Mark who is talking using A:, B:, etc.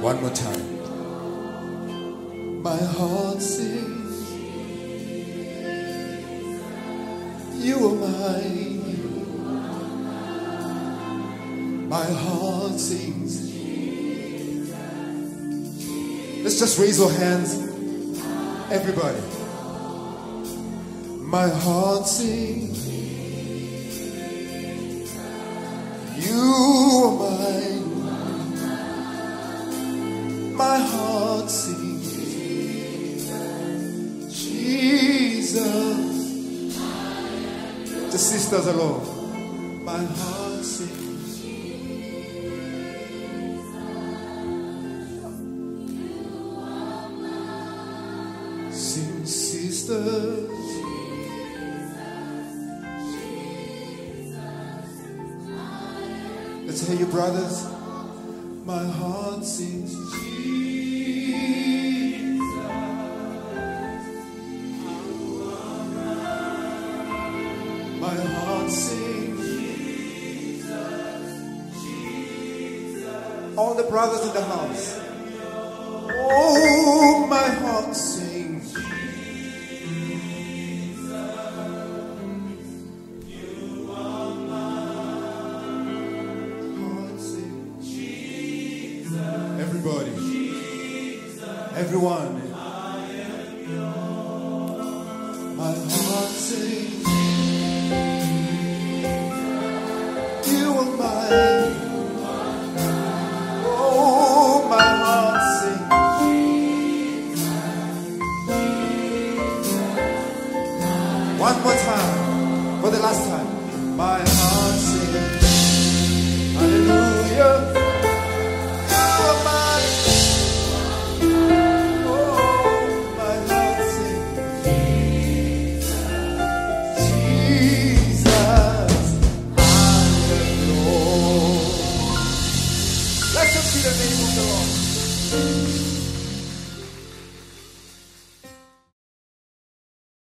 A: One more time. My heart sings, you are mine. My heart sings. Let's just raise our hands, everybody. My heart sings, you are mine. My heart sings, Jesus. The sisters alone. My heart sings, sing, sisters. Let's hear you, brothers. My heart sings, my heart sings. All the brothers in the house. Oh, my heart sings. Heart sings. Everybody. Everyone. My heart sings. You are mine. Oh, my heart sings. One more time. For the last time. My heart sings. Hallelujah. You are mine. Oh, my heart sings. Jesus, I adore. Blessed be the name of the Lord.